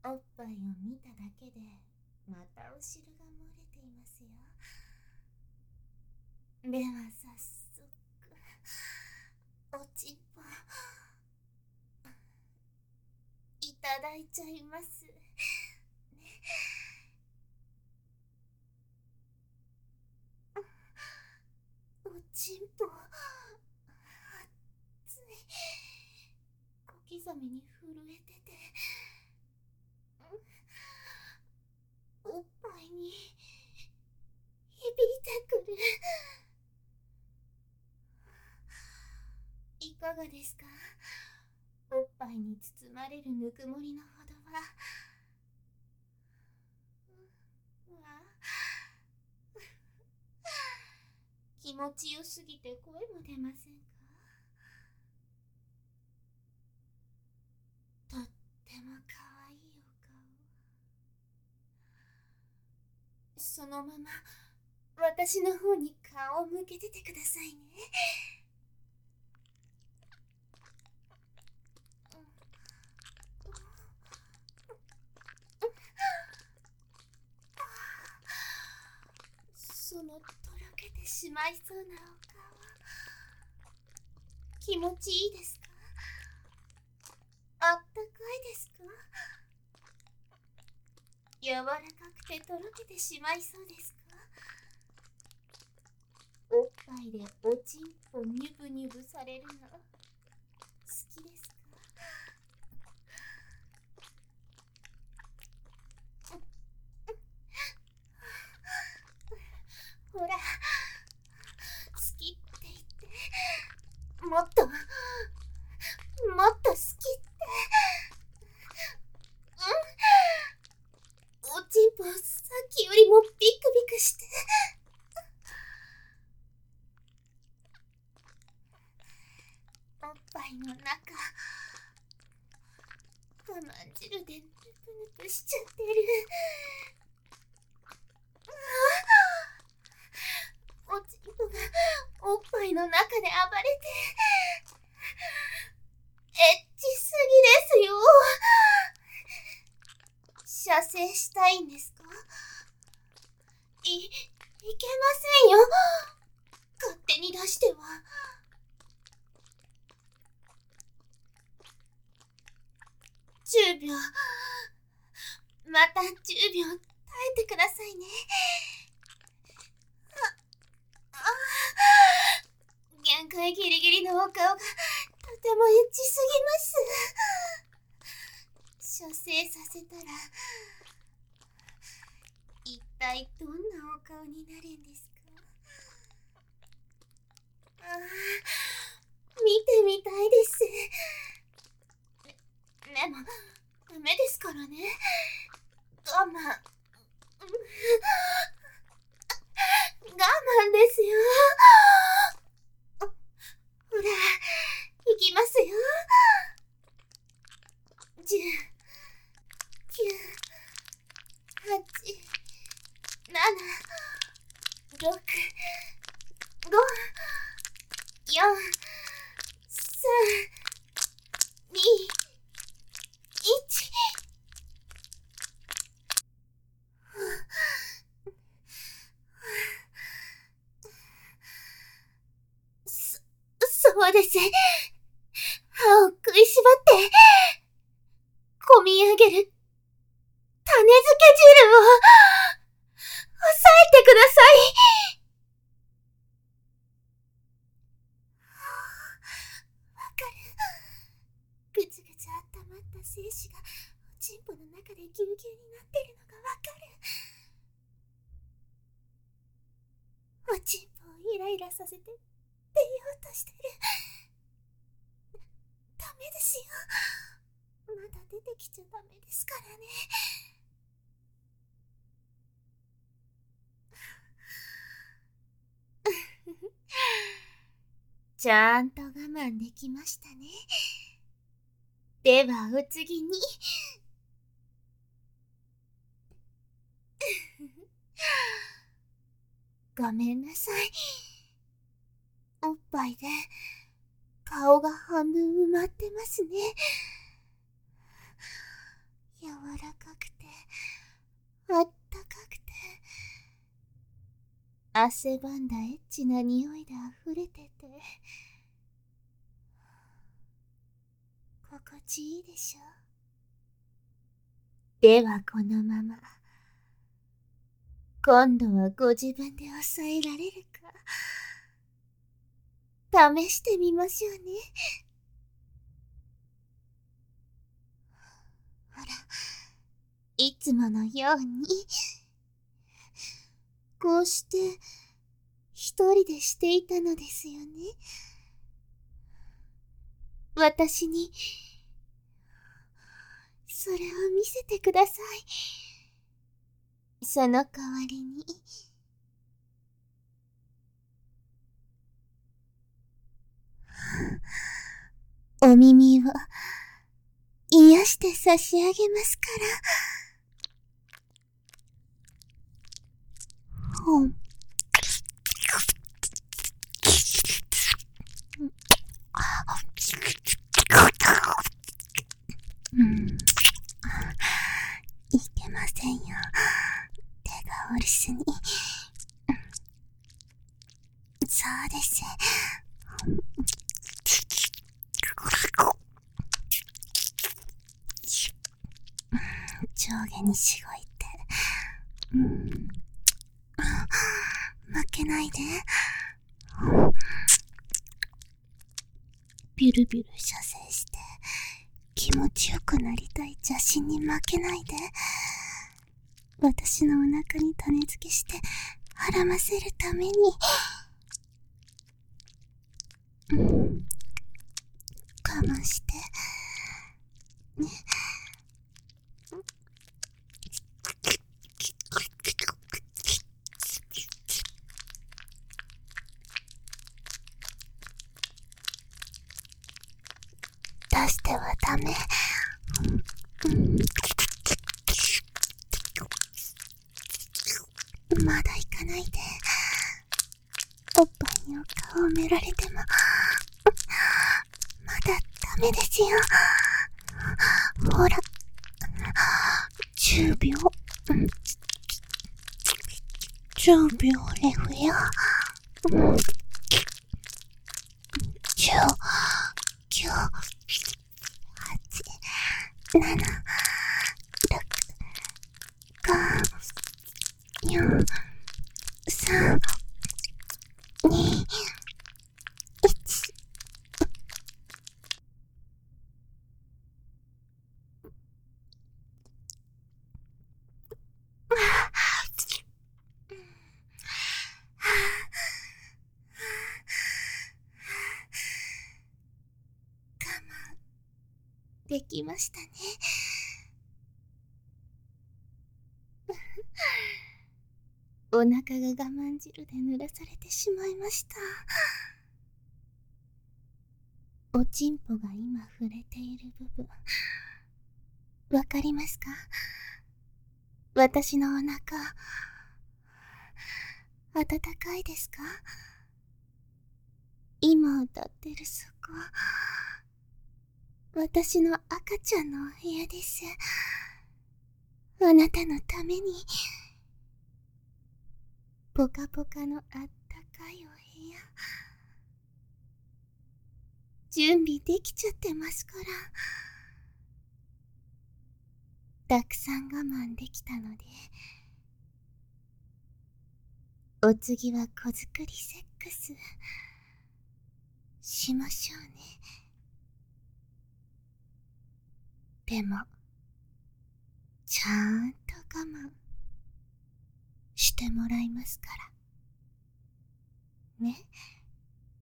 おっぱいを見ただけでまたお汁が漏れていますよ。では早速おちんぽいただいちゃいますね。おちんぽ熱い、小刻みに震えてて、おっぱいに響いてくる。いかがですか？おっぱいに包まれるぬくもりのほどは。気持ちよすぎて声も出ませんか？とってもかわいいお顔。そのまま私の方に顔を向けててくださいね。そのとろけてしまいそうなお顔、気持ちいいですか？あったかいですか？柔らかくてとろけてしまいそうですか？おっぱいでおちんぽニュブニュブされるの好きですか？ほら、好きって言って、もっと好きって。おちんぽさっきよりもビクビクして。おっぱいの中、我慢汁でぬぷぬぷしちゃってる。おちんぽがおっぱいの中で暴れて、エッチすぎですよ。射精したいんですか？いけませんよ。勝手に出しては。10秒。また10秒耐えてくださいね。限界ギリギリのお顔がとてもエッチすぎます。射精させたら一体どんなお顔になるんですか？見てみたいです。でもダメですからね。我慢ですよ。ほら、いきますよ。10、9、8、7、6、5、4、3、2、1。そうです。歯を食いしばって、こみ上げる種付け汁を抑えてください。わかる。ぐつぐつ温まった精子がおちんぽの中でぎゅうぎゅうになってるのがわかる。おちんぽをイライラさせて出ようとしてる。ダメですよ。まだ出てきちゃダメですからね。ちゃんと我慢できましたね。ではお次にごめんなさい。おっぱいで顔が半分埋まってますね。柔らかくて、あったかくて、汗ばんだエッチな匂いで溢れてて、心地いいでしょ。ではこのまま、今度はご自分で抑えられるか、試してみましょうね。ほら、いつものように、こうして、一人でしていたのですよね。私に、それを見せてください。その代わりに、お耳を癒して差し上げますから。ほん。いけませんよ。手がお留守に。そうです。上下にしごいて。負けないで。ビュルビュル射精して気持ちよくなりたい邪神に負けないで。私のお腹に種付けして孕ませるために。我慢してね。出してはダメ。まだ行かないで。おっぱいにお顔を埋められてもまだダメですよ。ほら、10秒。10秒レフよ。10、9、8、7、6、5、4、3、2、1。できましたね。お腹が我慢汁で濡らされてしまいました。おちんぽが今触れている部分、わかりますか？私のお腹、温かいですか？今歌ってるそこ、私の赤ちゃんのお部屋です。あなたのために、ポカポカのあったかいお部屋、準備できちゃってますから。たくさん我慢できたので、お次は子作りセックスしましょうね。でも、ちゃんと我慢してもらいますから。ね。